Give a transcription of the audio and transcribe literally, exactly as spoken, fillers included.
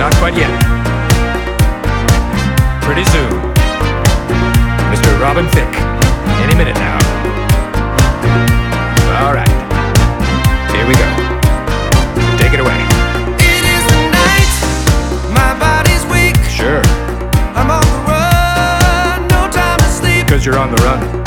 Not quite yet. Pretty soon. Mister Robin Thicke. Any minute now. All right. Here we go. Take it away. It is the night, my body's weak. Sure. I'm on the run, no time to sleep. Because you're on the run.